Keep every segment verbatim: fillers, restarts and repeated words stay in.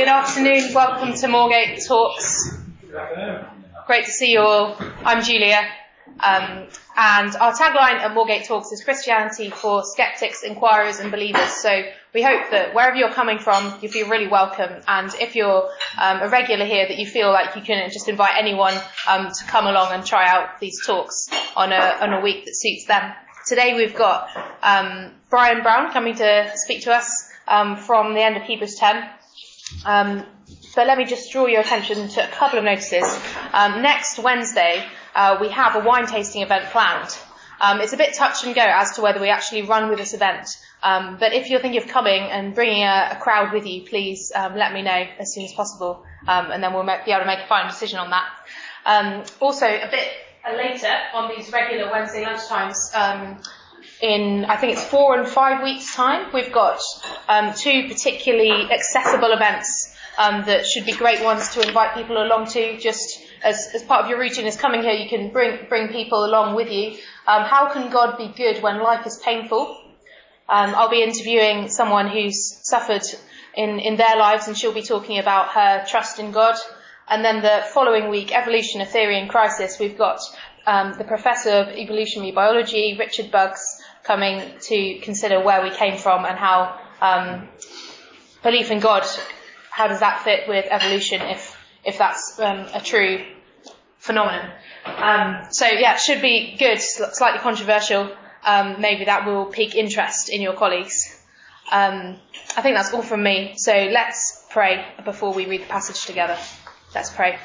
Good afternoon, welcome to Moorgate Talks. Great to see you all. I'm Julia, um, and our tagline at Moorgate Talks is Christianity for skeptics, inquirers and believers. So we hope that wherever you're coming from, you feel really welcome, and if you're um, a regular here, that you feel like you can just invite anyone um, to come along and try out these talks on a, on a week that suits them. Today we've got um, Brian Brown coming to speak to us um, from the end of Hebrews ten. Um, but let me just draw your attention to a couple of notices. Um, next Wednesday, uh, we have a wine tasting event planned. Um, it's a bit touch and go as to whether we actually run with this event. Um, but if you're thinking of coming and bringing a, a crowd with you, please um, let me know as soon as possible, um, and then we'll make, be able to make a final decision on that. Um, also, a bit later on these regular Wednesday lunchtimes, um, in, I think it's four and five weeks' time, we've got um, two particularly accessible events um, that should be great ones to invite people along to. Just as, as part of your routine is coming here, you can bring bring people along with you. Um, how can God be good when life is painful? Um, I'll be interviewing someone who's suffered in, in their lives, and she'll be talking about her trust in God. And then the following week, Evolution, a Theory in Crisis, we've got um, the Professor of Evolutionary Biology, Richard Buggs, coming to consider where we came from and how um, belief in God, how does that fit with evolution, if if that's um, a true phenomenon. Um, so yeah, it should be good, slightly controversial. Um, maybe that will pique interest in your colleagues. Um, I think that's all from me. So let's pray before we read the passage together. Let's pray.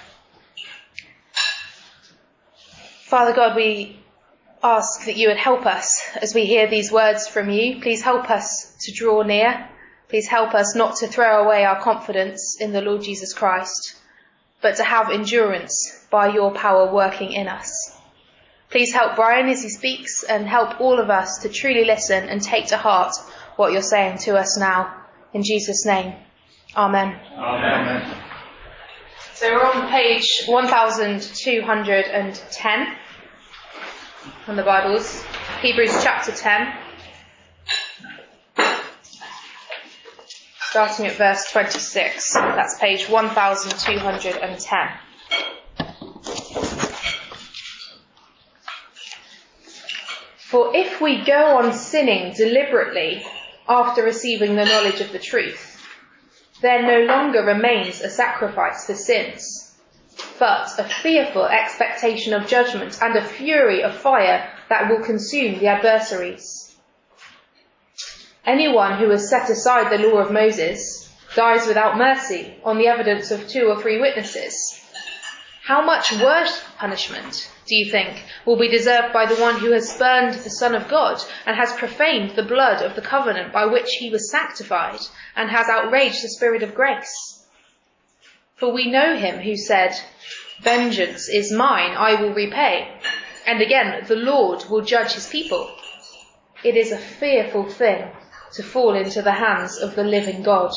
Father God, we ask that you would help us as we hear these words from you. Please help us to draw near. Please help us not to throw away our confidence in the Lord Jesus Christ, but to have endurance by your power working in us. Please help Brian as he speaks, and help all of us to truly listen and take to heart what you're saying to us now. In Jesus' name, Amen. Amen. So we're on page one thousand two hundred ten on the Bibles, Hebrews chapter ten, starting at verse twenty-six. That's page one thousand two hundred ten. For if we go on sinning deliberately after receiving the knowledge of the truth, there no longer remains a sacrifice for sins, but a fearful expectation of judgment and a fury of fire that will consume the adversaries. Anyone who has set aside the law of Moses dies without mercy on the evidence of two or three witnesses. How much worse punishment, do you think, will be deserved by the one who has spurned the Son of God and has profaned the blood of the covenant by which he was sanctified and has outraged the Spirit of grace? For we know him who said, "Vengeance is mine, I will repay," and again, "The Lord will judge his people." It is a fearful thing to fall into the hands of the living God.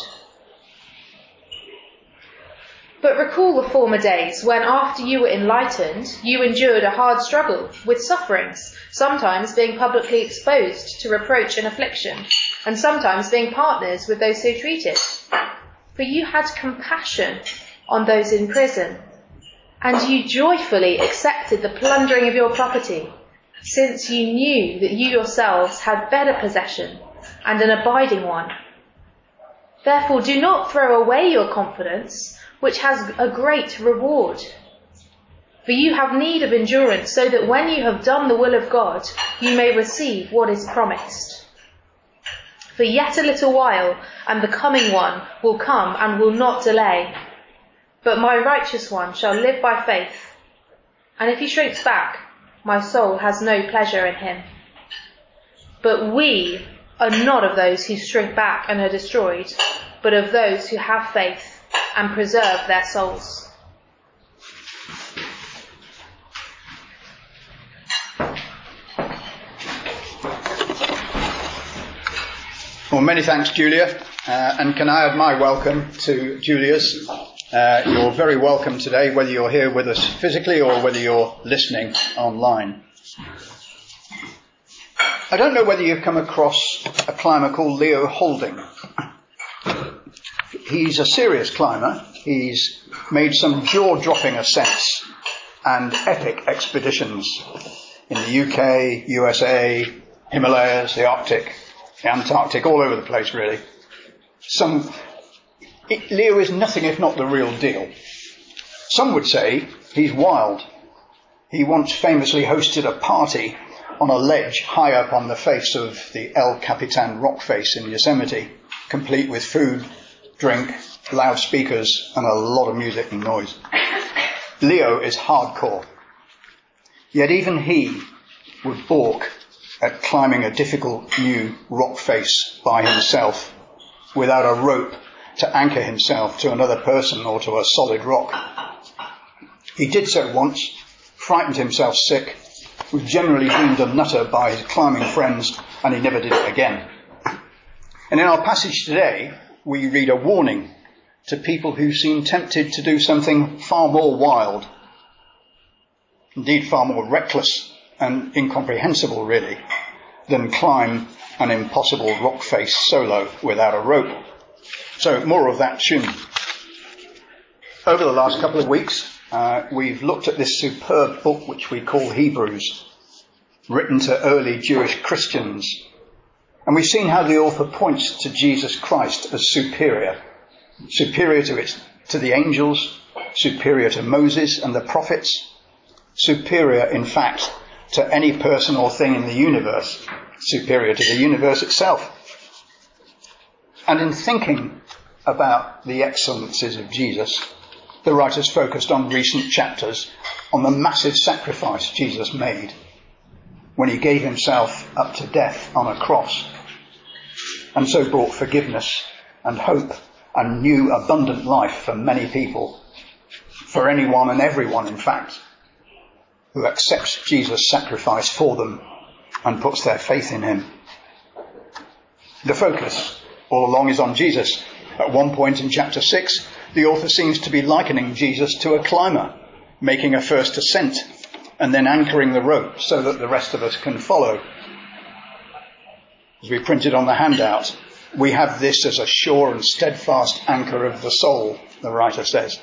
But recall the former days when, after you were enlightened, you endured a hard struggle with sufferings, sometimes being publicly exposed to reproach and affliction, and sometimes being partners with those so treated. For you had compassion on those in prison, and you joyfully accepted the plundering of your property, since you knew that you yourselves had better possession and an abiding one. Therefore do not throw away your confidence, which has a great reward. For you have need of endurance, so that when you have done the will of God, you may receive what is promised. For yet a little while, and the coming one will come and will not delay. But my righteous one shall live by faith, and if he shrinks back, my soul has no pleasure in him. But we are not of those who shrink back and are destroyed, but of those who have faith and preserve their souls. Well, many thanks, Julia. Uh, and can I add my welcome to Julia's? Uh, you're very welcome today, whether you're here with us physically or whether you're listening online. I don't know whether you've come across a climber called Leo Houlding. he's a serious climber. He's made some jaw-dropping ascents and epic expeditions in the U K, U S A, Himalayas, the Arctic, the Antarctic, all over the place really. Some, it, Leo is nothing if not the real deal. Some would say he's wild. He once famously hosted a party on a ledge high up on the face of the El Capitan rock face in Yosemite, complete with food, drink, loudspeakers and a lot of music and noise. Leo is hardcore. Yet even he would balk at climbing a difficult new rock face by himself without a rope to anchor himself to another person or to a solid rock. He did so once, frightened himself sick, was generally deemed a nutter by his climbing friends, and he never did it again. And in our passage today, we read a warning to people who seem tempted to do something far more wild, indeed far more reckless and incomprehensible really, than climb an impossible rock face solo without a rope. So more of that soon. Over the last couple of weeks, uh, we've looked at this superb book which we call Hebrews, written to early Jewish Christians. And we've seen how the author points to Jesus Christ as superior, superior to its, to the angels, superior to Moses and the prophets, superior, in fact, to any person or thing in the universe, superior to the universe itself. And in thinking about the excellencies of Jesus, the writers focused on recent chapters on the massive sacrifice Jesus made when he gave himself up to death on a cross, and so brought forgiveness and hope and new abundant life for many people, for anyone and everyone, in fact, who accepts Jesus' sacrifice for them and puts their faith in him. The focus all along is on Jesus. At one point in chapter six, the author seems to be likening Jesus to a climber, making a first ascent and then anchoring the rope so that the rest of us can follow. As we printed on the handout, we have this as a sure and steadfast anchor of the soul, the writer says.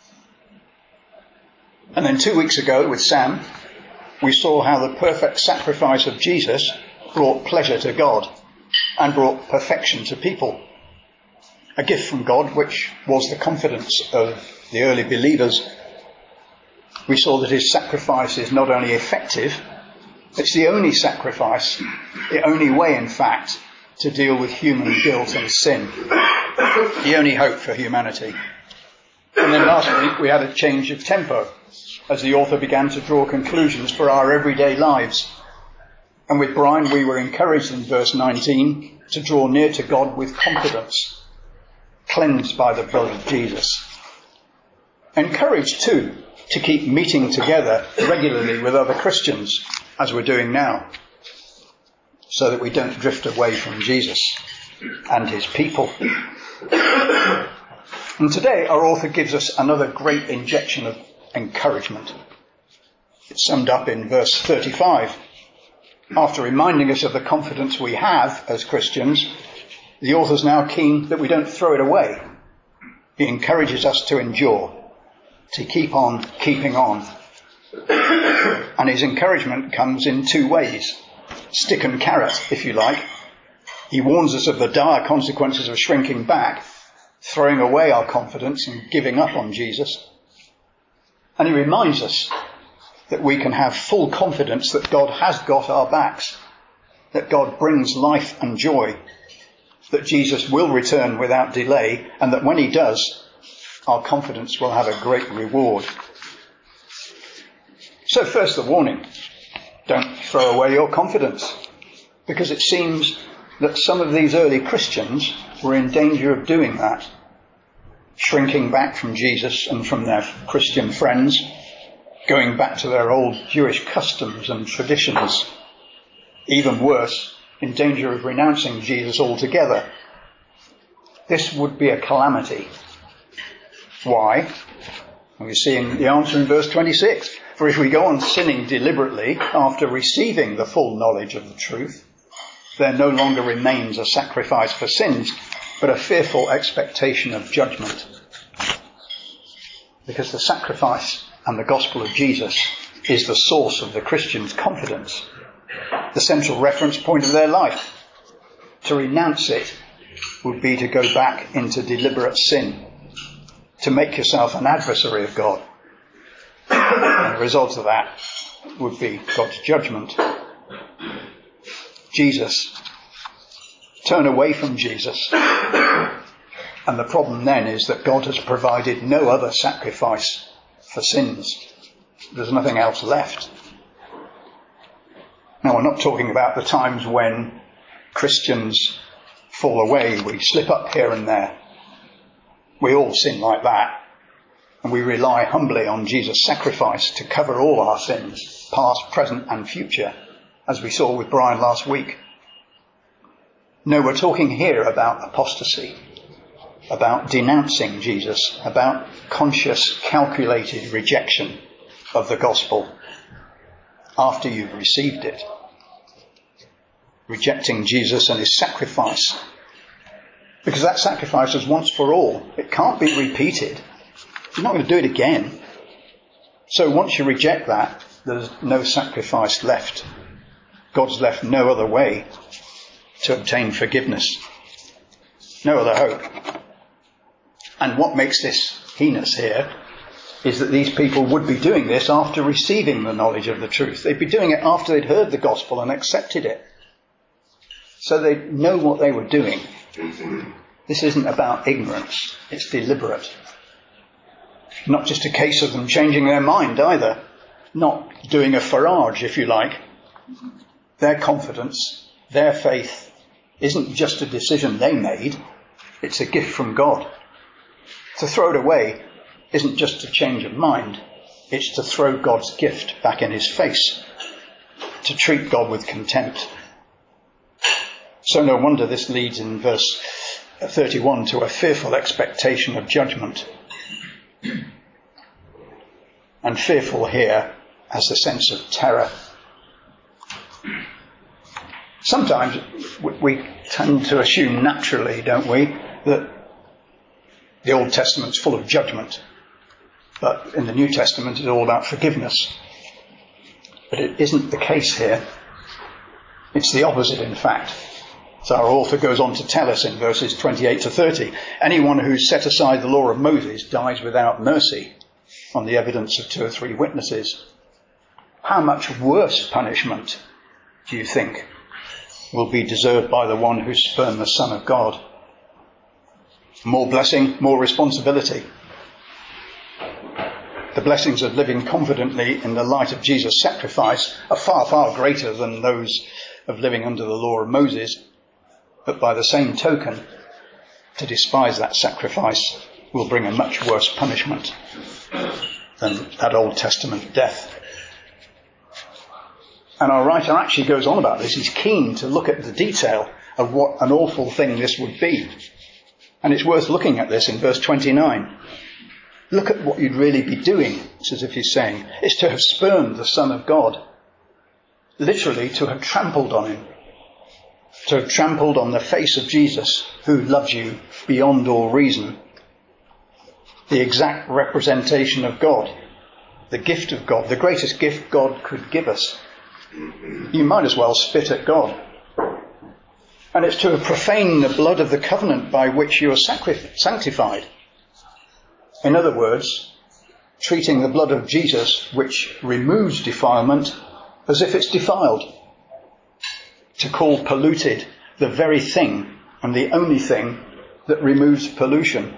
And then two weeks ago with Sam, we saw how the perfect sacrifice of Jesus brought pleasure to God and brought perfection to people. A gift from God which was the confidence of the early believers. We saw that his sacrifice is not only effective, it's the only sacrifice, the only way, in fact, to deal with human guilt and sin. The only hope for humanity. And then last week we had a change of tempo as the author began to draw conclusions for our everyday lives. And with Brian we were encouraged in verse nineteen to draw near to God with confidence, cleansed by the blood of Jesus. Encouraged too to keep meeting together regularly with other Christians, as we're doing now, so that we don't drift away from Jesus and his people. And today our author gives us another great injection of encouragement. It's summed up in verse thirty-five. After reminding us of the confidence we have as Christians, the author's now keen that we don't throw it away. He encourages us to endure, to keep on keeping on. And his encouragement comes in two ways. Stick and carrot, if you like. He warns us of the dire consequences of shrinking back, throwing away our confidence and giving up on Jesus. And he reminds us that we can have full confidence that God has got our backs, that God brings life and joy, that Jesus will return without delay, and that when he does, our confidence will have a great reward. So first the warning, don't throw away your confidence, because it seems that some of these early Christians were in danger of doing that, shrinking back from Jesus and from their Christian friends, going back to their old Jewish customs and traditions. Even worse, in danger of renouncing Jesus altogether. This would be a calamity. Why? We see in the answer in verse twenty-six. For if we go on sinning deliberately after receiving the full knowledge of the truth, there no longer remains a sacrifice for sins, but a fearful expectation of judgment. Because the sacrifice and the gospel of Jesus is the source of the Christian's confidence, the central reference point of their life. To renounce it would be to go back into deliberate sin, to make yourself an adversary of God. And the result of that would be God's judgment. Jesus. Turn away from Jesus. And the problem then is that God has provided no other sacrifice for sins. There's nothing else left. Now, we're not talking about the times when Christians fall away. We slip up here and there. We all sin like that. And we rely humbly on Jesus' sacrifice to cover all our sins, past, present and future, as we saw with Brian last week. No, we're talking here about apostasy, about denouncing Jesus, about conscious, calculated rejection of the gospel after you've received it. Rejecting Jesus and his sacrifice. Because that sacrifice is once for all. It can't be repeated. You're not going to do it again. So once you reject that, there's no sacrifice left. God's left no other way to obtain forgiveness. No other hope. And what makes this heinous here is that these people would be doing this after receiving the knowledge of the truth. They'd be doing it after they'd heard the gospel and accepted it. So they know what they were doing. This isn't about ignorance. It's deliberate. Not just a case of them changing their mind either. Not doing a farage, if you like. Their confidence, their faith, isn't just a decision they made. It's a gift from God. To throw it away isn't just a change of mind. It's to throw God's gift back in his face. To treat God with contempt. So no wonder this leads in verse thirty-one to a fearful expectation of judgment. And fearful here has the sense of terror. Sometimes we tend to assume naturally, don't we, that the Old Testament's full of judgment. But in the New Testament it's all about forgiveness. But it isn't the case here. It's the opposite, in fact. So our author goes on to tell us in verses twenty-eight to thirty, anyone who's set aside the law of Moses dies without mercy on the evidence of two or three witnesses. How much worse punishment, do you think, will be deserved by the one who spurned the Son of God? More blessing, more responsibility. The blessings of living confidently in the light of Jesus' sacrifice are far, far greater than those of living under the law of Moses. But by the same token, to despise that sacrifice will bring a much worse punishment than that Old Testament death. And our writer actually goes on about this. He's keen to look at the detail of what an awful thing this would be. And it's worth looking at this in verse twenty-nine. Look at what you'd really be doing, it's as if he's saying. It's to have spurned the Son of God. Literally to have trampled on him. To have trampled on the face of Jesus, who loves you beyond all reason. The exact representation of God. The gift of God. The greatest gift God could give us. You might as well spit at God. And it's to have profaned the blood of the covenant by which you are sacri- sanctified. In other words, treating the blood of Jesus, which removes defilement, as if it's defiled. To call polluted the very thing and the only thing that removes pollution.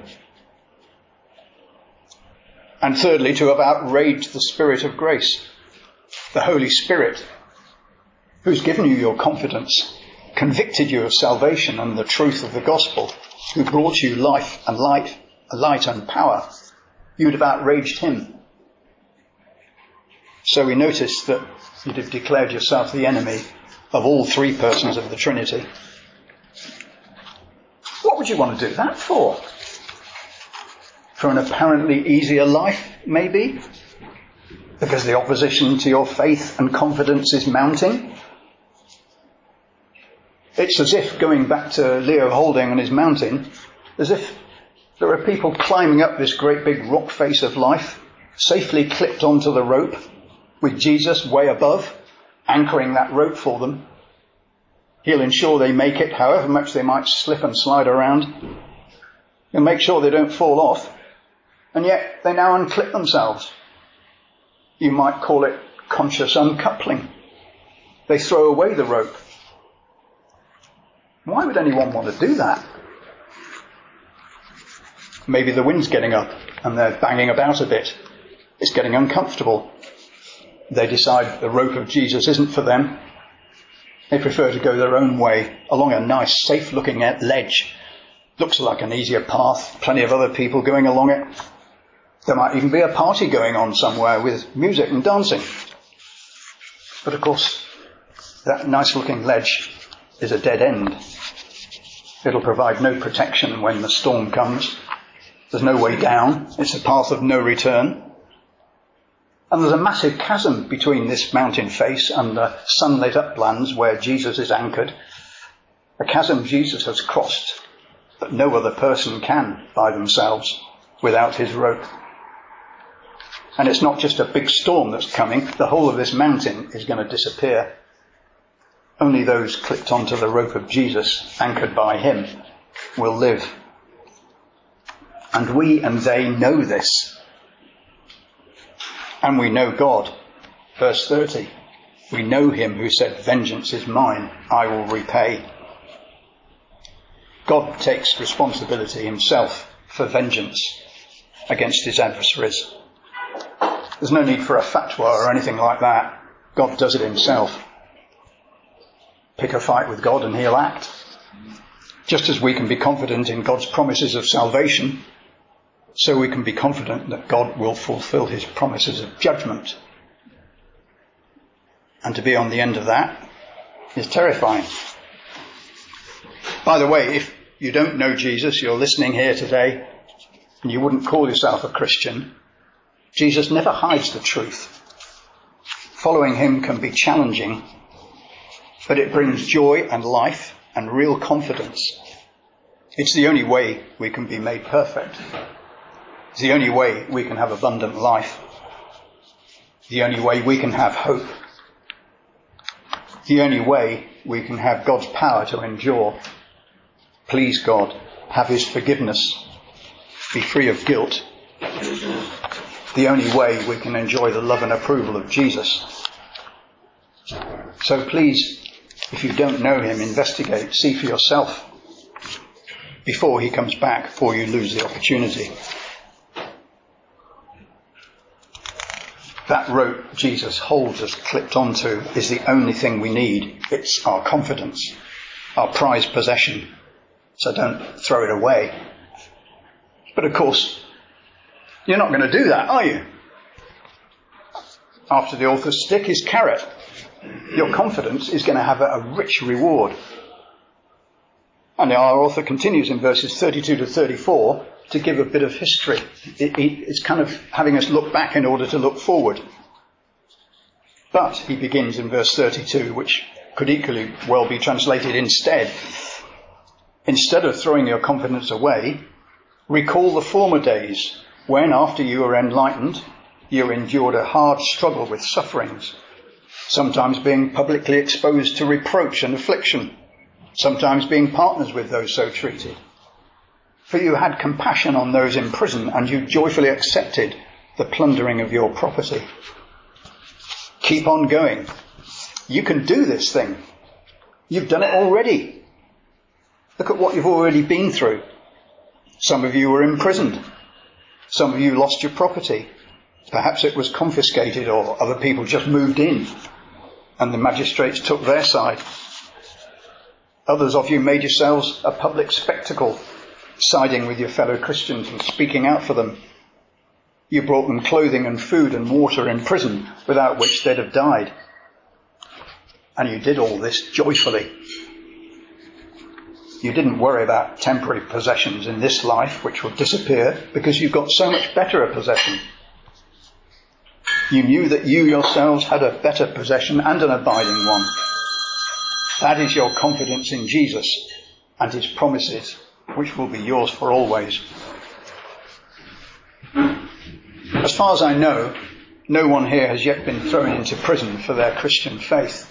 And thirdly, to have outraged the Spirit of grace, the Holy Spirit, who's given you your confidence, convicted you of salvation and the truth of the gospel, who brought you life and light, light and power. You'd have outraged him. So we notice that you'd have declared yourself the enemy of all three persons of the Trinity. What would you want to do that for? For an apparently easier life, maybe? Because the opposition to your faith and confidence is mounting? It's as if, going back to Leo Halding and his mountain, as if there are people climbing up this great big rock face of life, safely clipped onto the rope, with Jesus way above, anchoring that rope for them. He'll ensure they make it, however much they might slip and slide around. He'll make sure they don't fall off. And yet they now unclip themselves. You might call it conscious uncoupling. They throw away the rope. Why would anyone want to do that? Maybe the wind's getting up and they're banging about a bit. It's getting uncomfortable. They decide the rope of Jesus isn't for them. They prefer to go their own way along a nice, safe-looking ledge. Looks like an easier path. Plenty of other people going along it. There might even be a party going on somewhere with music and dancing. But of course, that nice-looking ledge is a dead end. It'll provide no protection when the storm comes. There's no way down. It's a path of no return. And there's a massive chasm between this mountain face and the sunlit uplands where Jesus is anchored. A chasm Jesus has crossed, but no other person can by themselves without his rope. And it's not just a big storm that's coming. The whole of this mountain is going to disappear. Only those clipped onto the rope of Jesus, anchored by him, will live. And we and they know this. And we know God. Verse thirty. We know him who said, vengeance is mine, I will repay. God takes responsibility himself for vengeance against his adversaries. There's no need for a fatwa or anything like that. God does it himself. Pick a fight with God and he'll act. Just as we can be confident in God's promises of salvation, so we can be confident that God will fulfill his promises of judgment. And to be on the end of that is terrifying. By the way, if you don't know Jesus, you're listening here today, and you wouldn't call yourself a Christian, Jesus never hides the truth. Following him can be challenging, but it brings joy and life and real confidence. It's the only way we can be made perfect. It's the only way we can have abundant life. The only way we can have hope. The only way we can have God's power to endure. Please God, have his forgiveness. Be free of guilt. The only way we can enjoy the love and approval of Jesus. So please, if you don't know him, investigate, see for yourself before he comes back, before you lose the opportunity. That rope Jesus holds us clipped onto is the only thing we need. It's our confidence, our prized possession. So don't throw it away. But of course, you're not going to do that, are you? After the author's stick is carrot. Your confidence is going to have a, a rich reward. And our author continues in verses thirty-two to thirty-four to give a bit of history. It, it, it's kind of having us look back in order to look forward. But he begins in verse thirty-two, which could equally well be translated instead. Instead of throwing your confidence away, recall the former days when, after you were enlightened, you endured a hard struggle with sufferings, sometimes being publicly exposed to reproach and affliction, sometimes being partners with those so treated. For you had compassion on those in prison, and you joyfully accepted the plundering of your property. Keep on going. You can do this thing. You've done it already. Look at what you've already been through. Some of you were imprisoned. Some of you lost your property. Perhaps it was confiscated, or other people just moved in and the magistrates took their side. Others of you made yourselves a public spectacle, siding with your fellow Christians and speaking out for them. You brought them clothing and food and water in prison, without which they'd have died. And you did all this joyfully. You didn't worry about temporary possessions in this life, which will disappear, because you've got so much better a possession. You knew that you yourselves had a better possession and an abiding one. That is your confidence in Jesus and his promises, which will be yours for always. As far as I know, no one here has yet been thrown into prison for their Christian faith.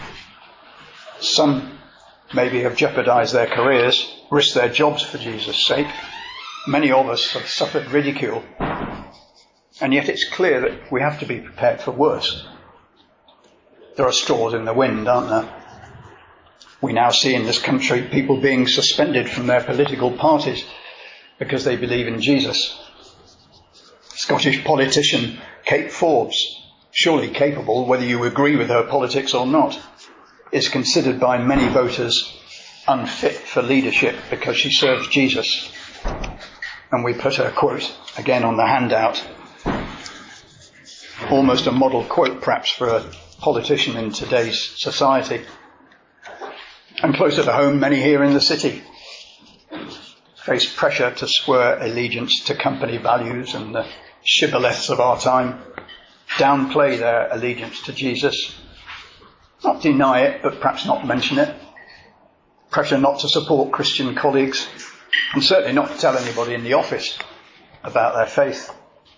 Some maybe have jeopardized their careers, risked their jobs for Jesus' sake. Many of us have suffered ridicule. And yet it's clear that we have to be prepared for worse. There are straws in the wind, aren't there? We now see in this country people being suspended from their political parties because they believe in Jesus. Scottish politician Kate Forbes, surely capable whether you agree with her politics or not, is considered by many voters unfit for leadership because she serves Jesus. And we put her quote again on the handout. Almost a model quote perhaps for a politician in today's society. And closer to home, many here in the city face pressure to swear allegiance to company values and the shibboleths of our time, downplay their allegiance to Jesus, not deny it, but perhaps not mention it, pressure not to support Christian colleagues, and certainly not to tell anybody in the office about their faith.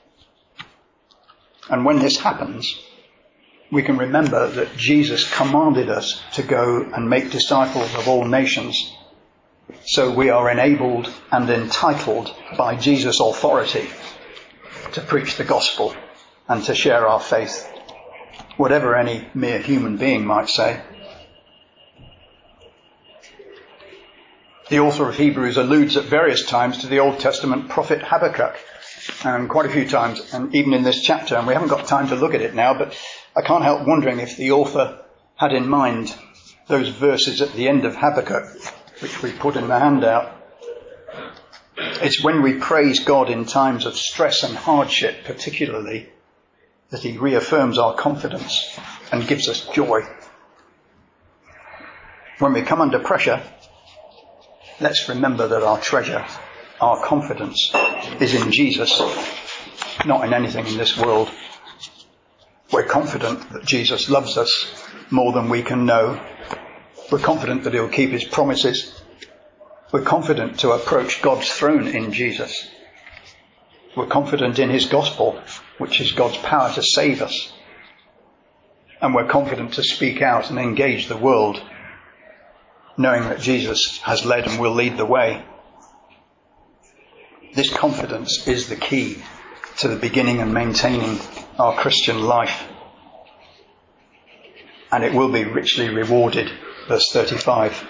And when this happens, we can remember that Jesus commanded us to go and make disciples of all nations. So we are enabled and entitled by Jesus' authority to preach the gospel and to share our faith, whatever any mere human being might say. The author of Hebrews alludes at various times to the Old Testament prophet Habakkuk, and quite a few times, and even in this chapter, and we haven't got time to look at it now, but I can't help wondering if the author had in mind those verses at the end of Habakkuk, which we put in the handout. It's when we praise God in times of stress and hardship, particularly, that he reaffirms our confidence and gives us joy. When we come under pressure, let's remember that our treasure, our confidence, is in Jesus, not in anything in this world. We're confident that Jesus loves us more than we can know. We're confident that he'll keep his promises. We're confident to approach God's throne in Jesus. We're confident in his gospel, which is God's power to save us. And we're confident to speak out and engage the world, knowing that Jesus has led and will lead the way. This confidence is the key to the beginning and maintaining our Christian life. And it will be richly rewarded, verse thirty-five.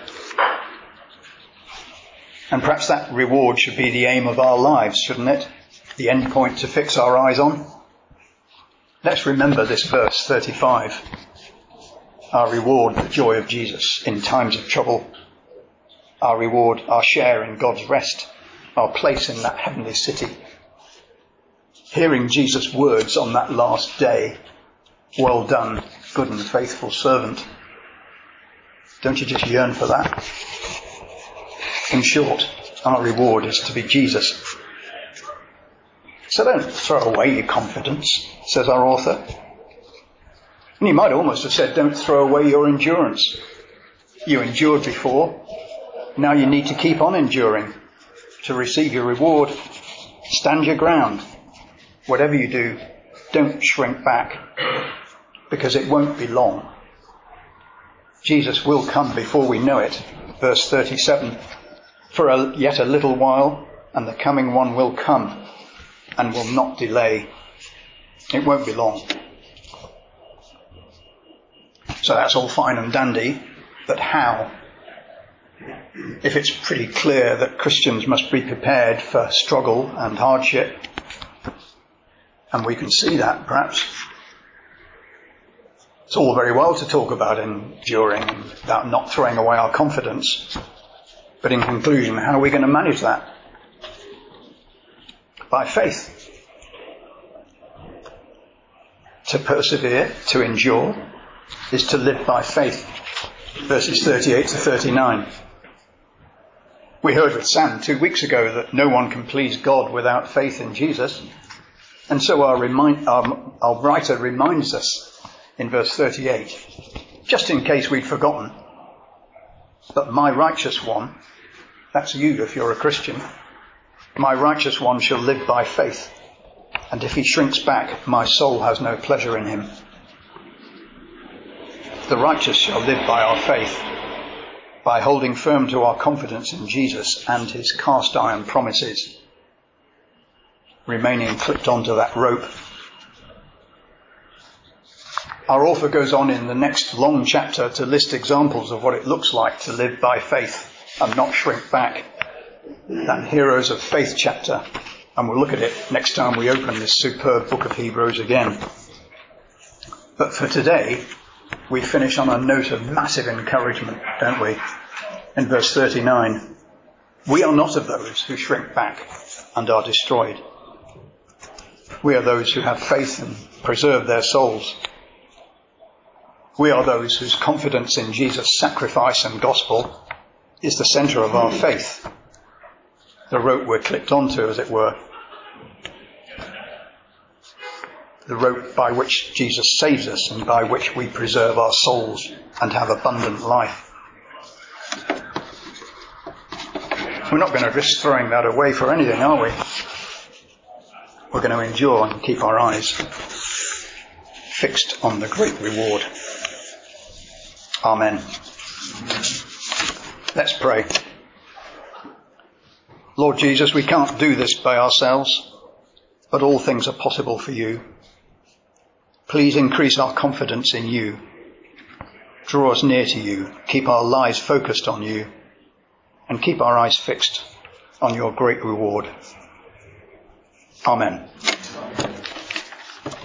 And perhaps that reward should be the aim of our lives, shouldn't it? The end point to fix our eyes on. Let's remember this verse thirty-five. Our reward, the joy of Jesus in times of trouble. Our reward, our share in God's rest. Our place in that heavenly city. Hearing Jesus' words on that last day. Well done, good and faithful servant. Don't you just yearn for that? In short, our reward is to be Jesus. So don't throw away your confidence, says our author. And you might almost have said, don't throw away your endurance. You endured before. Now you need to keep on enduring to receive your reward. Stand your ground. Whatever you do, don't shrink back, because it won't be long. Jesus will come before we know it. Verse thirty-seven. For a, yet a little while, and the coming one will come, and will not delay. It won't be long. So that's all fine and dandy, but how? If it's pretty clear that Christians must be prepared for struggle and hardship, and we can see that perhaps, it's all very well to talk about enduring and about not throwing away our confidence. But in conclusion, how are we going to manage that? By faith. To persevere, to endure, is to live by faith. Verses thirty-eight to thirty-nine. We heard with Sam two weeks ago that no one can please God without faith in Jesus. And so our, remind, our, our writer reminds us in verse thirty-eight, just in case we'd forgotten, But my righteous one, that's you if you're a Christian, my righteous one shall live by faith. And if he shrinks back, my soul has no pleasure in him. The righteous shall live by our faith, by holding firm to our confidence in Jesus and his cast iron promises, remaining clipped onto that rope. Our author goes on in the next long chapter to list examples of what it looks like to live by faith and not shrink back. That Heroes of Faith chapter. And we'll look at it next time we open this superb book of Hebrews again. But for today, we finish on a note of massive encouragement, don't we? In verse thirty-nine, we are not of those who shrink back and are destroyed. We are those who have faith and preserve their souls. We are those whose confidence in Jesus' sacrifice and gospel is the centre of our faith, the rope we're clipped onto, as it were, the rope by which Jesus saves us and by which we preserve our souls and have abundant life. We're not going to risk throwing that away for anything, are we? We're going to endure and keep our eyes fixed on the great reward. Amen. Let's pray. Lord Jesus, we can't do this by ourselves, but all things are possible for you. Please increase our confidence in you. Draw us near to you. Keep our lives focused on you. And keep our eyes fixed on your great reward. Amen.